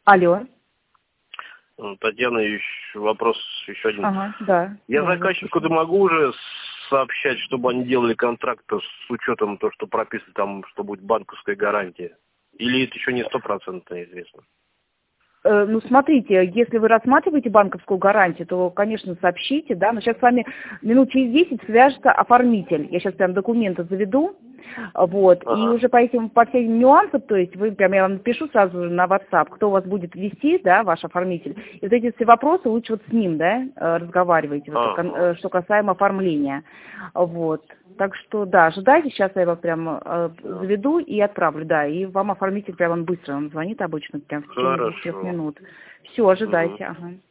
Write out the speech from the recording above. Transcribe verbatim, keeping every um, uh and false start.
Алло. Татьяна, еще вопрос еще один. Ага, да. Я да, заказчику да, могу уже сообщать, чтобы они делали контракт с учетом того, что прописано там, что будет банковская гарантия? Или это еще не стопроцентно известно? Ну, смотрите, если вы рассматриваете банковскую гарантию, то, конечно, сообщите, да, но сейчас с вами минут через десять свяжется оформитель. Я сейчас прям документы заведу, вот, Ага. и уже по этим, по всем нюансам, то есть вы прям, я вам напишу сразу же на WhatsApp, кто у вас будет вести, да, ваш оформитель, и вот эти все вопросы лучше вот с ним, да, разговаривайте, вот, Ага. что касаемо оформления, вот. Так что, да, ожидайте, сейчас я его прям э, заведу и отправлю, да, и вам оформитель прямо он быстро, он звонит обычно, прям в течение двух-трех Хорошо. минут. Все, ожидайте, Угу. ага.